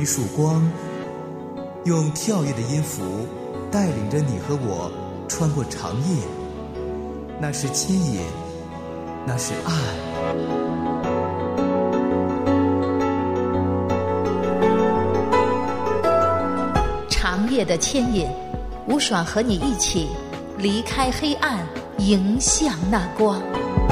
一束光，用跳跃的音符带领着你和我穿过长夜。那是牵引，那是爱。 长夜的牵引，吴爽和你一起离开黑暗，迎向那光。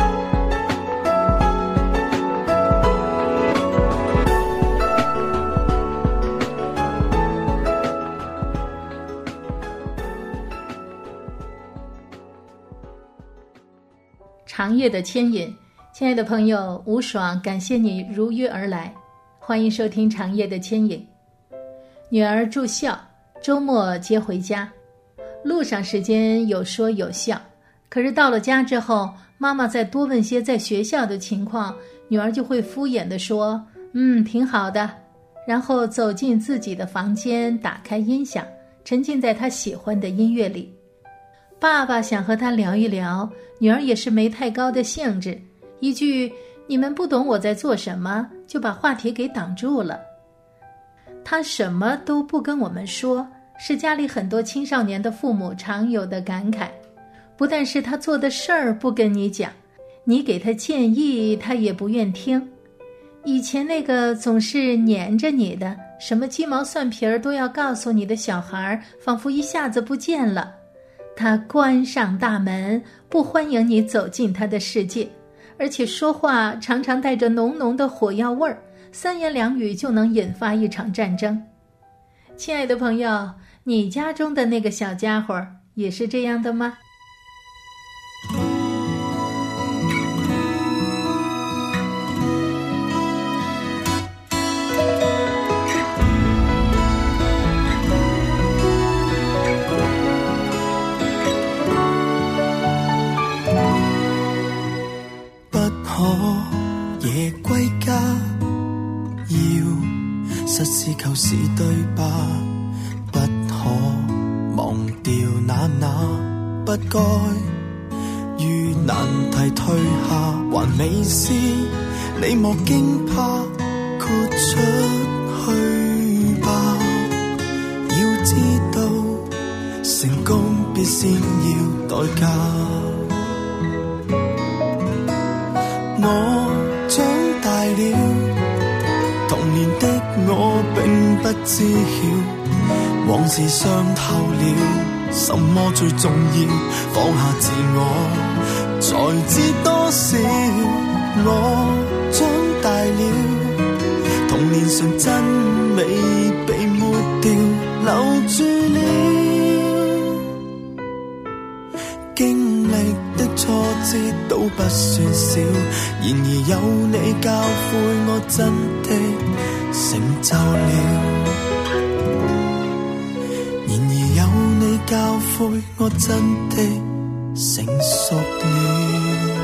长夜的牵引，亲爱的朋友吴爽，感谢你如约而来，欢迎收听长夜的牵引。女儿住校，周末接回家，路上时间有说有笑，可是到了家之后，妈妈再多问些在学校的情况，女儿就会敷衍地说挺好的，然后走进自己的房间，打开音响，沉浸在她喜欢的音乐里。爸爸想和她聊一聊，女儿也是没太高的兴致，一句你们不懂我在做什么，就把话题给挡住了。她什么都不跟我们说，是家里很多青少年的父母常有的感慨。不但是他做的事儿不跟你讲，你给他建议他也不愿听。以前那个总是黏着你的，什么鸡毛蒜皮儿都要告诉你的小孩，仿佛一下子不见了。他关上大门，不欢迎你走进他的世界，而且说话常常带着浓浓的火药味儿，三言两语就能引发一场战争。亲爱的朋友，你家中的那个小家伙也是这样的吗？ 夜歸家，要實事求是對吧？不可忘掉那不該，遇難題退下還未試，你莫驚怕，豁出去吧。要知道成功必先要代價。我長大了，童年的我並不知曉，往事傷透了，什麼最重要？放下自我，才知多少。我長大了，童年純真美被抹掉，留住了。經歷的挫折都不算少，然而有你教誨我真的成就了。然而有你教誨我真的成熟了。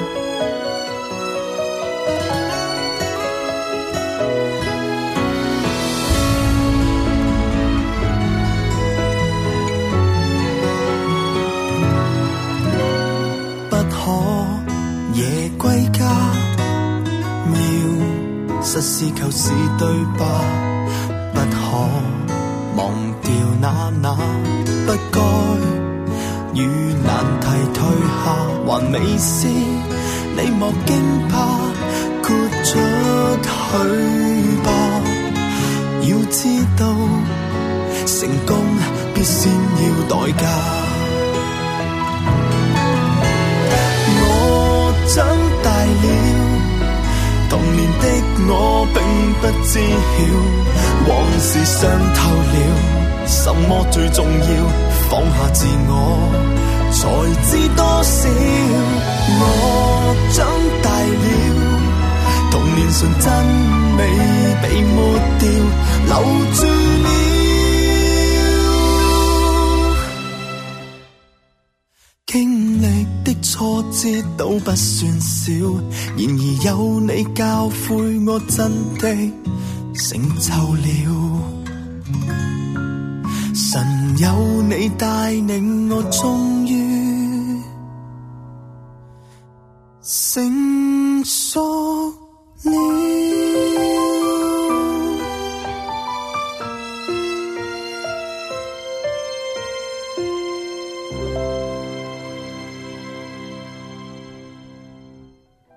夜歸家，要實事求是對吧？不可忘掉那不該，遇難題退下還未試，你莫驚怕，豁出去吧。要知道成功必先要代價。長大了，童年的我並不知曉，往事傷透了，什麼最重要？放下自我，才知多少。我長大了，童年純真美被抹掉，留住了。經歷的挫折都不算少，然而有你教誨我真的成就了。神有你帶領我，終於成熟了。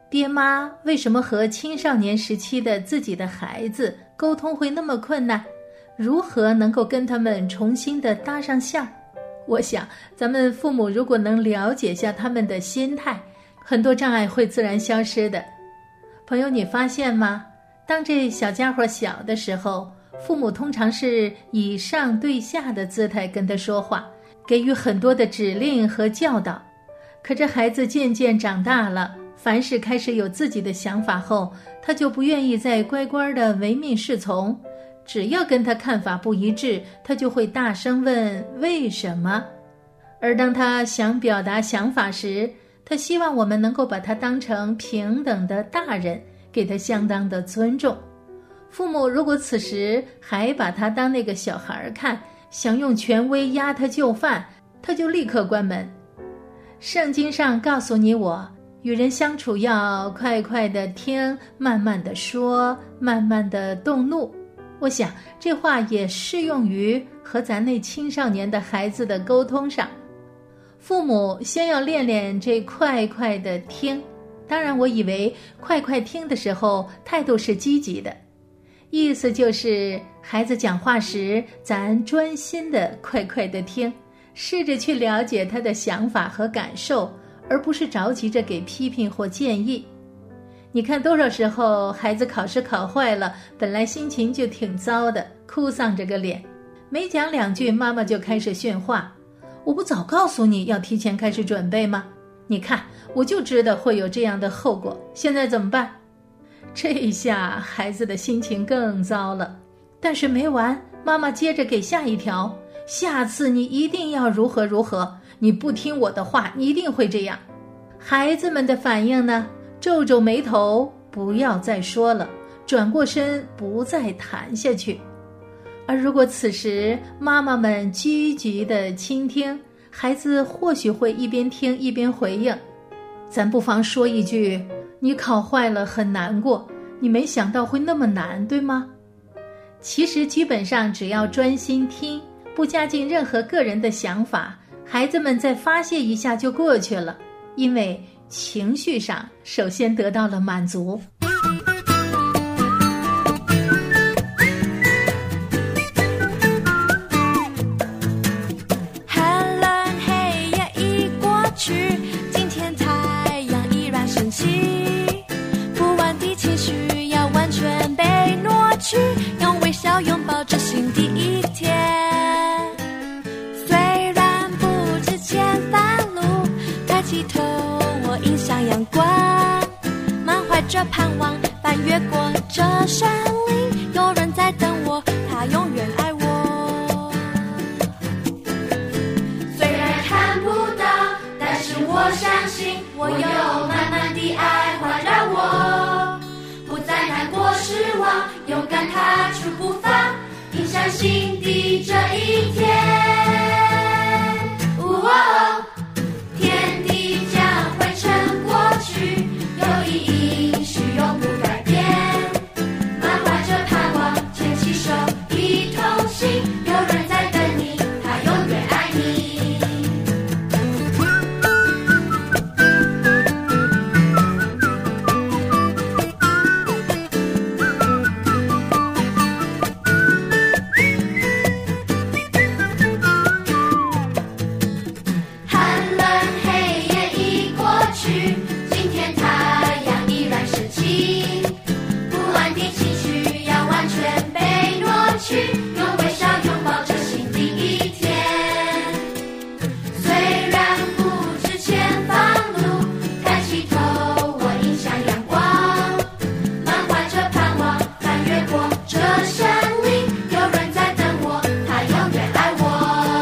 爹妈为什么和青少年时期的自己的孩子沟通会那么困难？如何能够跟他们重新的搭上线？我想咱们父母如果能了解下他们的心态，很多障碍会自然消失的。朋友，你发现吗？当这小家伙小的时候，父母通常是以上对下的姿态跟他说话，给予很多的指令和教导。可这孩子渐渐长大了，凡事开始有自己的想法后，他就不愿意再乖乖的唯命是从，只要跟他看法不一致，他就会大声问为什么。而当他想表达想法时，他希望我们能够把他当成平等的大人，给他相当的尊重。父母如果此时还把他当那个小孩看，想用权威压他就范，他就立刻关门。圣经上告诉你我，与人相处要快快的听，慢慢的说，慢慢的动怒。我想这话也适用于和咱那青少年的孩子的沟通上。父母先要练练这快快的听，当然我以为快快听的时候态度是积极的，意思就是孩子讲话时咱专心的快快的听，试着去了解他的想法和感受，而不是着急着给批评或建议。你看多少时候孩子考试考坏了，本来心情就挺糟的，哭丧着个脸，没讲两句妈妈就开始训话，我不早告诉你要提前开始准备吗？你看我就知道会有这样的后果，现在怎么办？这一下孩子的心情更糟了。但是没完，妈妈接着给下一条，下次你一定要如何如何，你不听我的话，你一定会这样。孩子们的反应呢？皱皱眉头，不要再说了，转过身，不再谈下去。而如果此时妈妈们积极的倾听，孩子或许会一边听一边回应。咱不妨说一句，你考坏了很难过，你没想到会那么难，对吗？其实基本上只要专心听，不加进任何个人的想法，孩子们再发泄一下就过去了，因为情绪上首先得到了满足。 寒冷黑夜已过去，今天太阳依然升起，不安的情绪要完全被挪去，用微笑拥抱这新的一天。虽然不知前方路，抬起头我迎向阳光，满怀着盼望翻越过这山岭，有人在等我，他永远爱我。虽然看不到，但是我相信我有满满的爱环绕我，不再难过失望，勇敢踏出步伐，迎向新的这一天。天地将会成过去，有意义是永不改变，满怀着盼望，牵起手一同行，有人在等你，他永远爱你。寒冷黑夜已过去，今天太阳依然升起，不安的情绪要完全被挪去，用微笑拥抱这新的一天。虽然不知前方路，抬起头我迎向阳光，满怀着盼望翻越过这山岭，有人在等我，他永远爱我。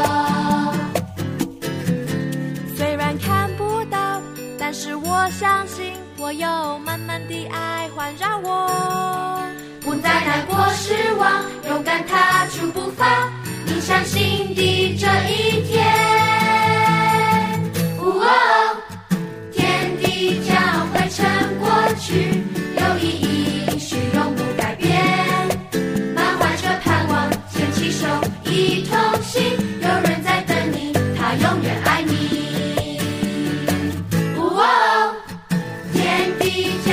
虽然看不到，但是我相信我有满满的爱环绕我，不再难过失望，勇敢踏出步伐，迎向新的这一天。天地将会成过去，有意义是永不改变，满怀着盼望，牵起手一同行，有人在等你，他永远爱你。天地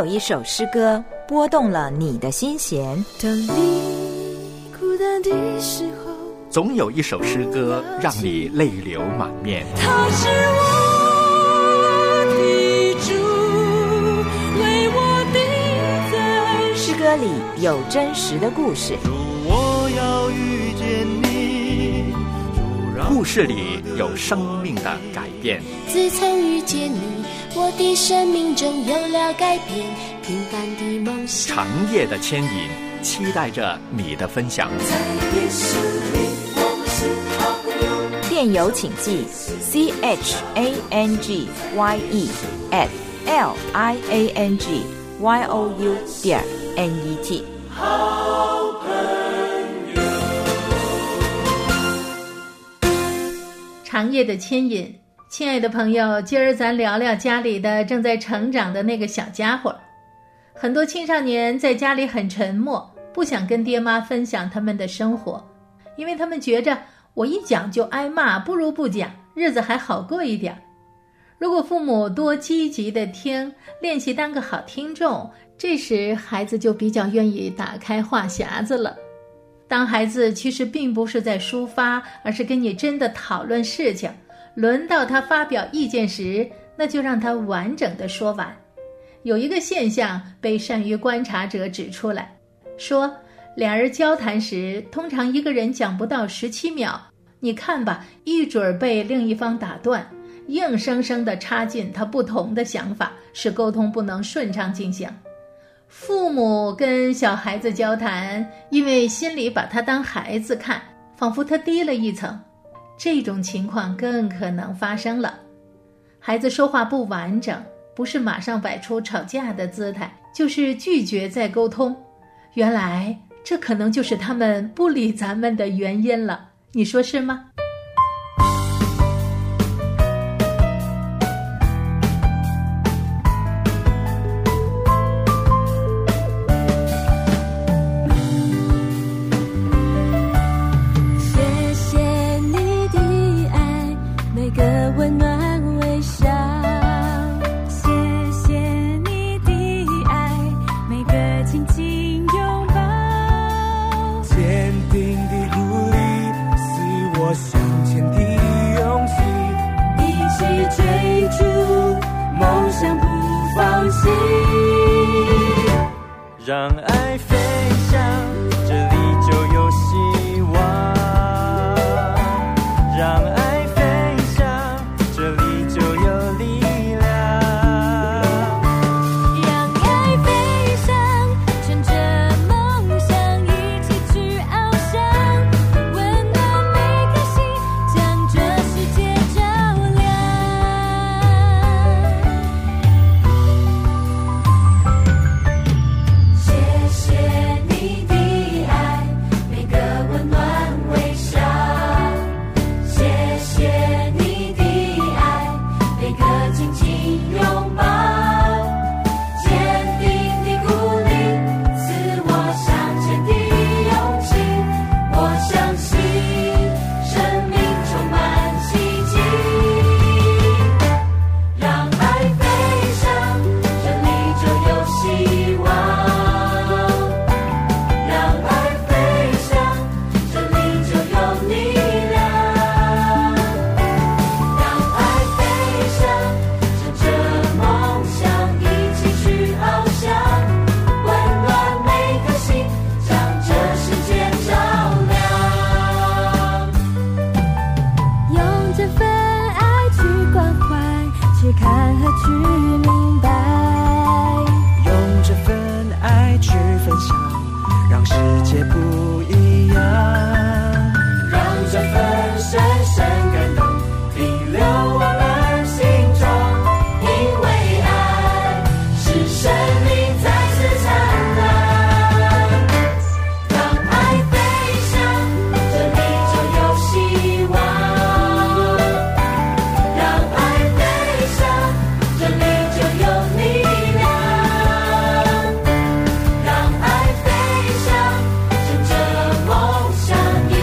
有一首诗歌拨动了你的心弦。 当你孤单的时候， 总有一首诗歌让你泪流满面。 他是我的主，为我定在。 诗歌里有真实的故事， 主，我要遇见你，主，让故事里有生命的改变。 自从遇见你，我的生命中有了改变，平凡的梦想。 长夜的牵引，期待着你的分享。 在耶稣里我们是好朋友。 电邮请寄 changyE@liangyou.net。 好朋友。 长夜的牵引，亲爱的朋友，今儿咱聊聊家里的正在成长的那个小家伙。很多青少年在家里很沉默，不想跟爹妈分享他们的生活，因为他们觉着我一讲就挨骂，不如不讲，日子还好过一点。如果父母多积极的听，练习当个好听众，这时孩子就比较愿意打开话匣子了。当孩子其实并不是在抒发，而是跟你真的讨论事情，轮到他发表意见时，那就让他完整的说完。有一个现象被善于观察者指出来，说俩人交谈时，通常一个人讲不到17秒，你看吧，一准被另一方打断，硬生生地插进他不同的想法，使沟通不能顺畅进行。父母跟小孩子交谈，因为心里把他当孩子看，仿佛他低了一层，这种情况更可能发生了。孩子说话不完整，不是马上摆出吵架的姿态，就是拒绝再沟通。原来这可能就是他们不理咱们的原因了，你说是吗？ 让爱飞翔，这里就有希望。让爱飞翔，这里就有力量。 让爱飞翔，乘着梦想一起去翱翔，温暖每颗心，将这世界照亮。谢谢你的爱，每个温暖微笑。谢谢你的爱，每个紧紧拥抱。坚定的鼓励，赐我向前的勇气。我相信生命充满奇迹。让爱飞翔，这里就有希望。让爱飞翔，这里就有力量。让爱飞翔，乘着梦想一起去翱翔，温暖每颗心，将这世界照亮。用这份爱去关怀，去看和去明白。 用这份爱去分享，让世界不一样。让这份深深感动停留我们心中，因为爱是生命再次灿烂。让爱飞翔，这里就有希望。让爱飞翔，这里就有力量。让爱飞翔，乘着梦想一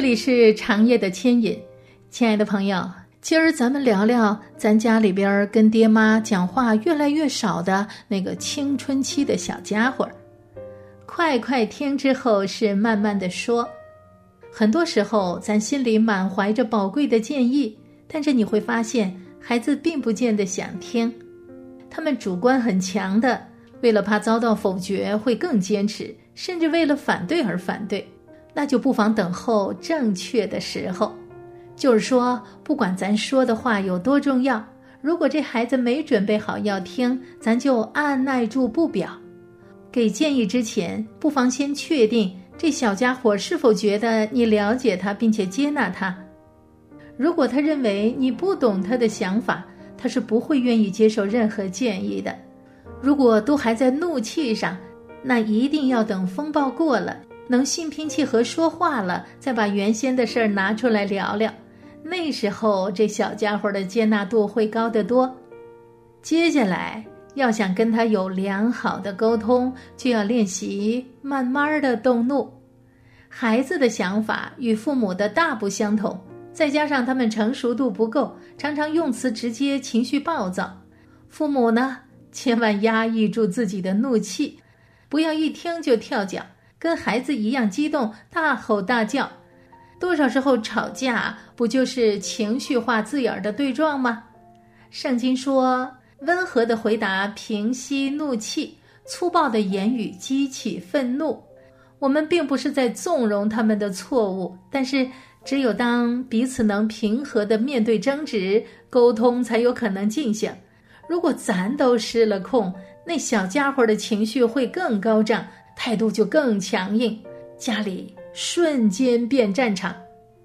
里是长夜的牵引，亲爱的朋友，今儿咱们聊聊咱家里边跟爹妈讲话越来越少的那个青春期的小家伙。快快听之后是慢慢的说。很多时候咱心里满怀着宝贵的建议，但是你会发现孩子并不见得想听，他们主观很强的，为了怕遭到否决会更坚持，甚至为了反对而反对。那就不妨等候正确的时候。就是说，不管咱说的话有多重要，如果这孩子没准备好要听，咱就按耐住不表。给建议之前，不妨先确定这小家伙是否觉得你了解他并且接纳他。如果他认为你不懂他的想法，他是不会愿意接受任何建议的。如果都还在怒气上，那一定要等风暴过了，能心平气和说话了，再把原先的事儿拿出来聊聊。那时候这小家伙的接纳度会高得多。接下来要想跟他有良好的沟通，就要练习慢慢的动怒。孩子的想法与父母的大不相同，再加上他们成熟度不够，常常用词直接，情绪暴躁。父母呢，千万压抑住自己的怒气，不要一听就跳脚，跟孩子一样激动，大吼大叫。多少时候吵架不就是情绪化字眼的对撞吗？圣经说，温和的回答平息怒气，粗暴的言语激起愤怒。我们并不是在纵容他们的错误，但是只有当彼此能平和地面对争执，沟通才有可能进行。如果咱都失了控，那小家伙的情绪会更高涨，态度就更强硬，家里瞬间变战场。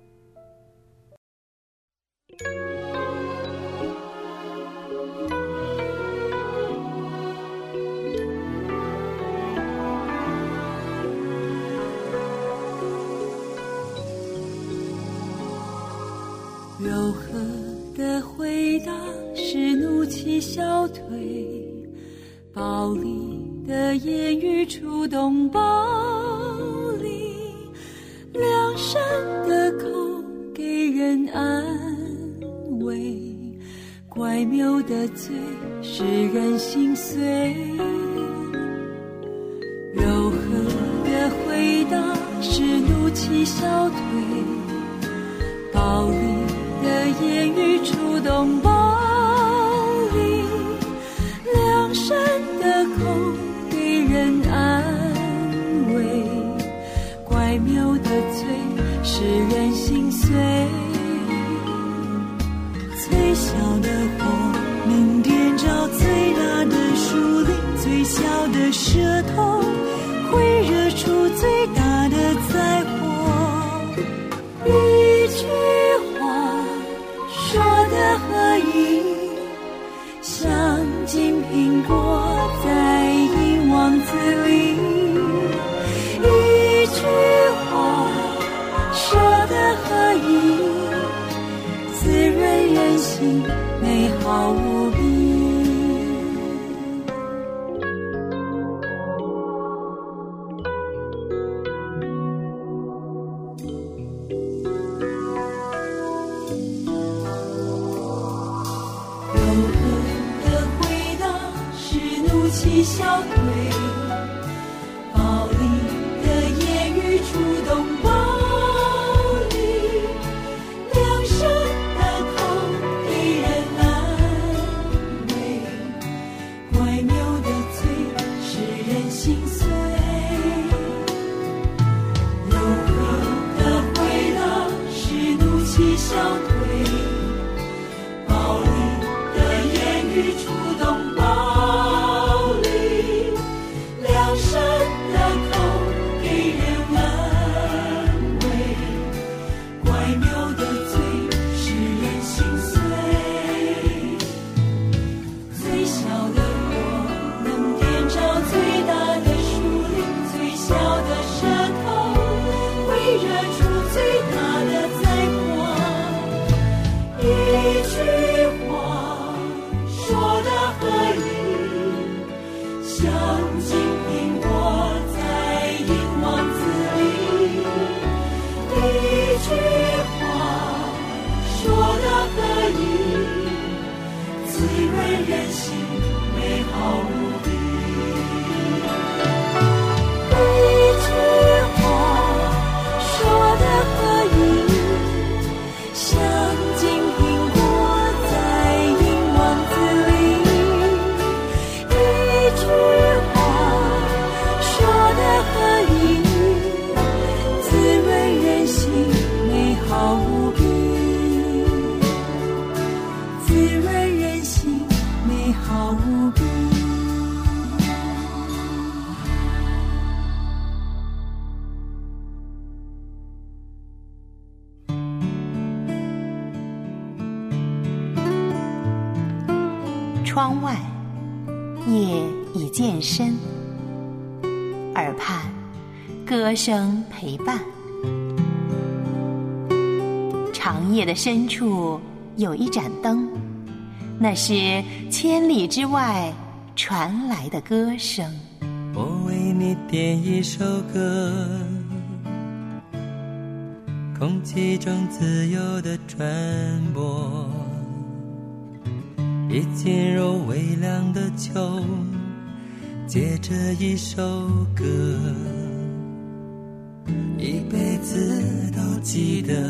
柔和的回答使怒气消退，暴力的言语触动暴力，良善的口给人安慰，乖谬的嘴使人心碎。柔和的回答使怒气消退，暴力的言语触动暴力，良善的口给人安慰，乖谬的嘴使人心碎。最小的火能点着最大的树林，最小的舌头会惹出最大的灾祸。一句话说得合意，像金苹果在银网子里。一句话说得合意，滋润人心，美好无比。气消退，暴力的言语触动暴力，良善的口给人安慰，乖谬的嘴使人心碎。柔和的回答使怒气消退，暴力的言语触动暴力。一句窗外，夜已渐深，耳畔歌声陪伴。长夜的深处有一盏灯，那是千里之外传来的歌声。 我为你点一首歌，空气中自由地传播，已进入微凉的秋，借着一首歌，一辈子都记得。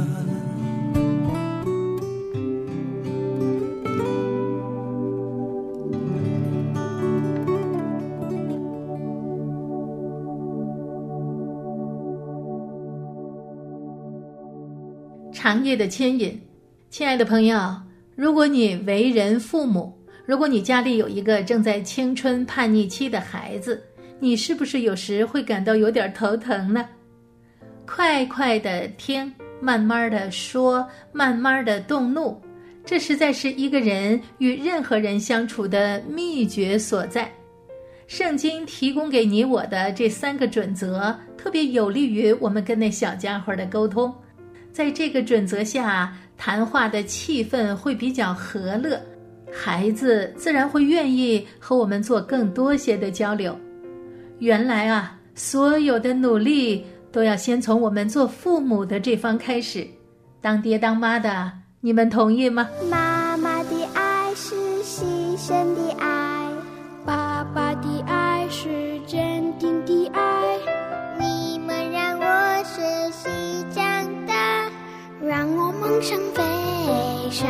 长夜的牵引，亲爱的朋友，如果你为人父母，如果你家里有一个正在青春叛逆期的孩子，你是不是有时会感到有点头疼呢？快快的听，慢慢的说，慢慢的动怒，这实在是一个人与任何人相处的秘诀所在。圣经提供给你我的这3个准则，特别有利于我们跟那小家伙的沟通。在这个准则下，谈话的气氛会比较和乐，孩子自然会愿意和我们做更多些的交流。原来啊，所有的努力都要先从我们做父母的这方开始。当爹当妈的，你们同意吗？ 妈妈的爱是牺牲的爱，爸爸的爱是坚定的爱，你们让我学习长大，让我梦想飞翔。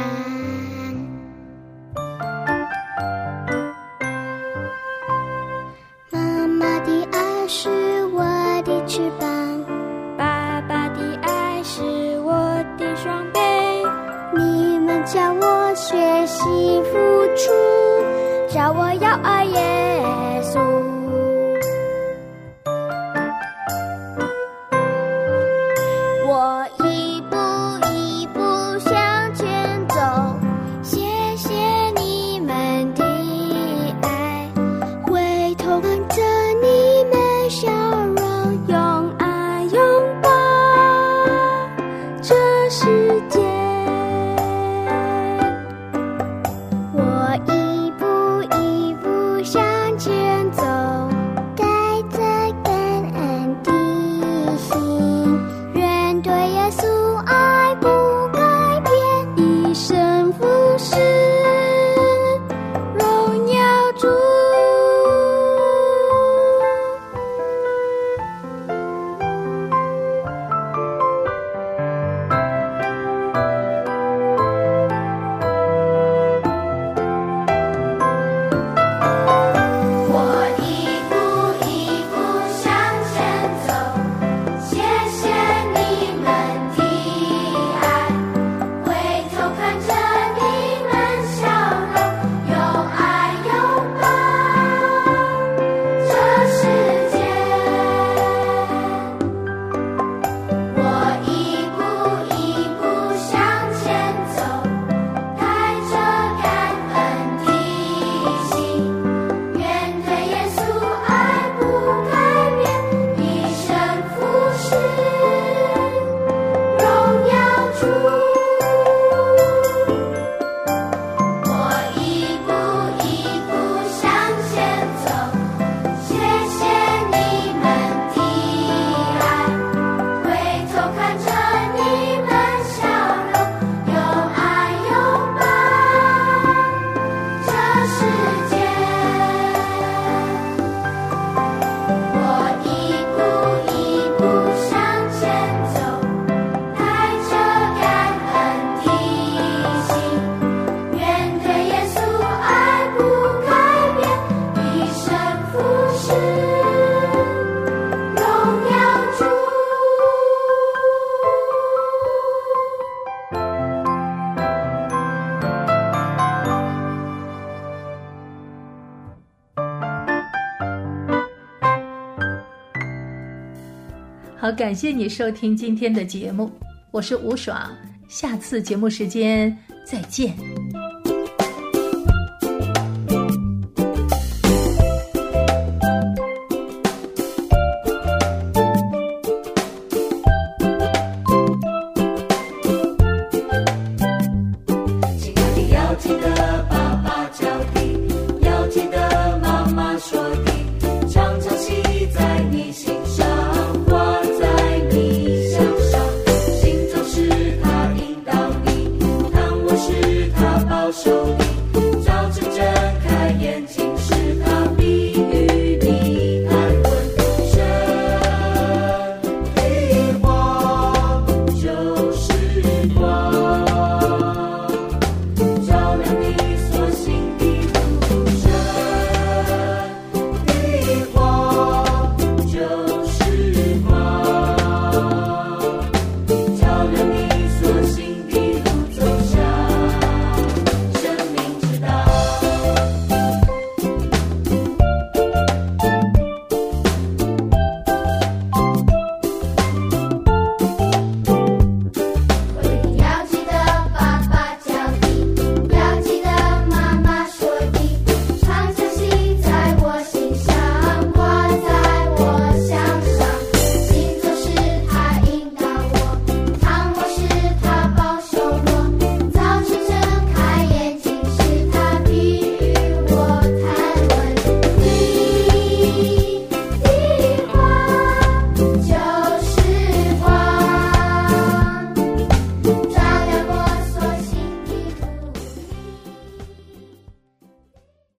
妈妈的爱是我的翅膀，爸爸的爱是我的双臂，你们叫我学习付出，叫我要爱耶稣。我一步一步向前走，谢谢你们的爱，回头看着你们笑容，用爱拥抱这世界。我一步一步向前走，带着感恩的心，愿对耶稣爱不改变，一生服侍，荣耀主。我一步一步向前走，谢谢你们的爱，回头看着你们笑容，用爱拥抱这世界。我一步一步向前走，带着感恩的心，愿对耶稣爱不改变，一生服侍，荣耀主。我一步一步向前走，谢谢你们的爱，回头看着你们笑容，用爱拥抱这世界。我一步一步向前走，带着感恩的心，愿对耶稣爱不改变，一生服侍，荣耀主。 好，感谢你收听今天的节目，我是吴爽，下次节目时间再见。